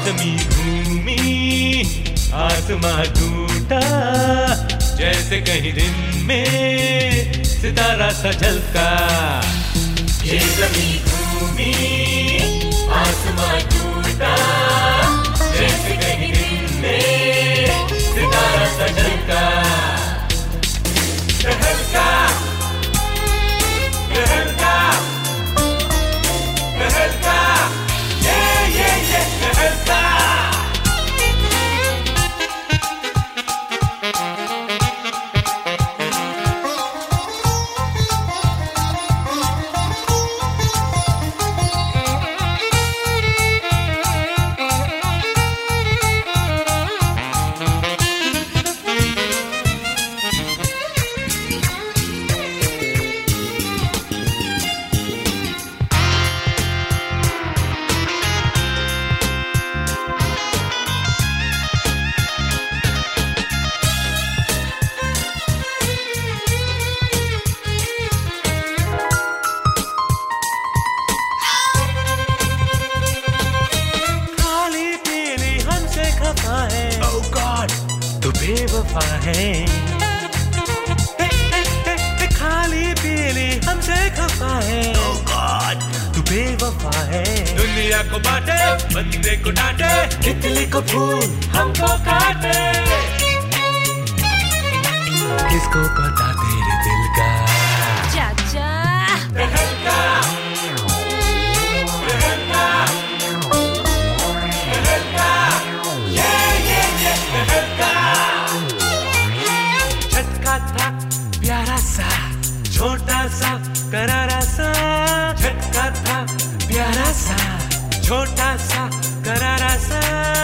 जमी घूमी आसमां टूटा, जैसे कहीं दिन में सितारा सा झलका। ये जमी घूमी आसमां टूटा, जैसे कहीं दिन में सितारा सा झलका। टहलका टहलका टहलका, ये टहलका। Oh God, तू बेवफा है। खाली पीली हमसे खफा है। Oh God, तू बेवफा है। दुनिया को बांटे, बंदे को डांटे, तितली को फूल हमको काटे। किसको पता तेरे दिल का चाचा। टहलका टहलका टहलका, ये टहलका। झटका था प्यारा सा, छोटा सा करारा सा। झटका था प्यारा सा, छोटा सा करारा सा।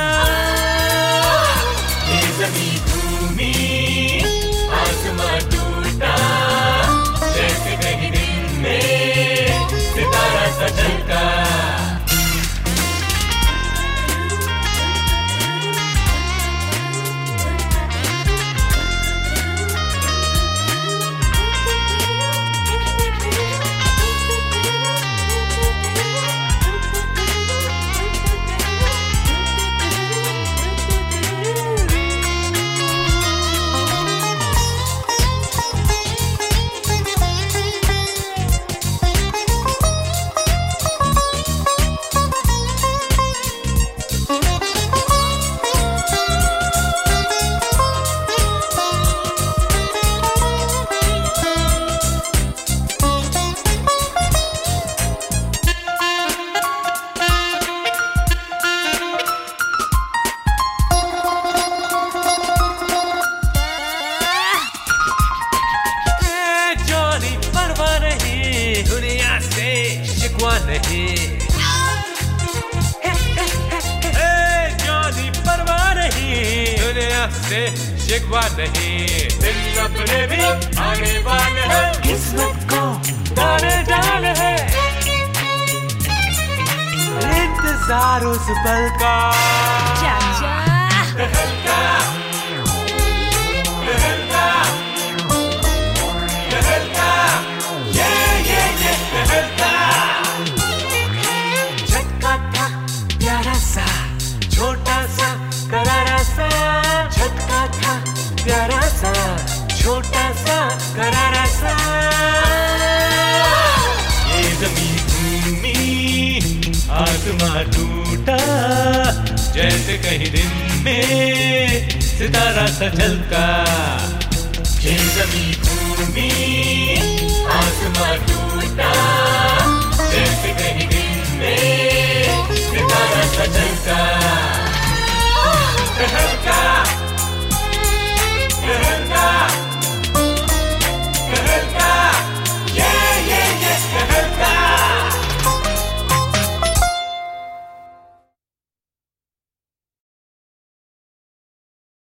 ये ज़मीं घूमी आसमां टूटा, जैसे कहीं दिन में सितारा सा झलका। दुनिया से शिकवा नहीं, जानी परवाह नहीं। दुनिया से शिकवा नहीं, दिल अपने भी आने वाले हैं। किस्मत को डाले डाले है, इंतजार उस पल का। चाचा। टहलका टहलका टहलका, ये टहलका। झटका था प्यारा सा, छोटा सा करारा सा। झटका था प्यारा सा, छोटा सा करारा सा। ये ज़मीं घूमी आसमां टूटा, जैसे कहीं दिन में सितारा सा झलका। ये ज़मीं घूमी आसमां टूटा, जैसे कहीं दिन में सितारा सा झलका।